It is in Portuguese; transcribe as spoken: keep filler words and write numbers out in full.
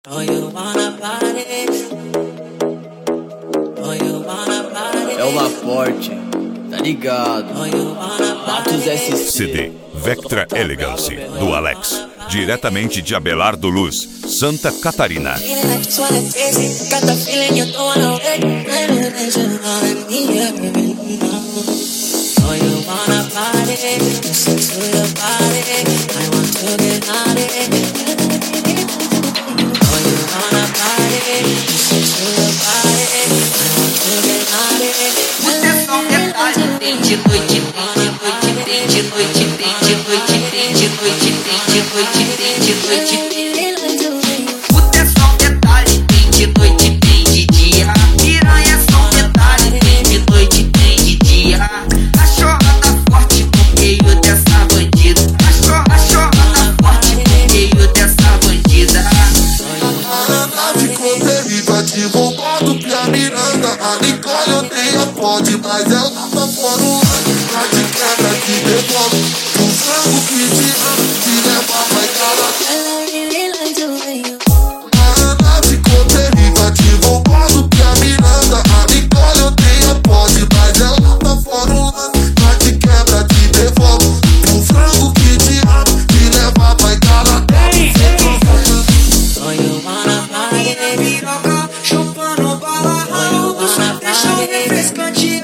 É o Laporte, tá ligado? Matos S C. C D Vectra Elegance, do Alex, diretamente de Abelardo Luz, Santa Catarina. De noite, de noite, de noite, de noite, de noite, de noite, de noite. O tesão detalhe tem de noite, tem de dia. Piranha são detalhe tem de noite, tem de dia. A chorada forte no meio dessa bandida. A chorada forte no meio dessa bandida. A ficou terrível, advogado pra Miranda. A Nicole odeia pode, mas ela tá fora o ano. Pra de quebra que devolve o frango que te ama, te leva vai cara. A Ana ficou terrível, advogado pra Miranda. A Nicole odeia pode, mas ela tá fora o ano. Pra de quebra te devolve o frango que te ama, te leva vai cara. Chupando bala, deixa eu refrescante.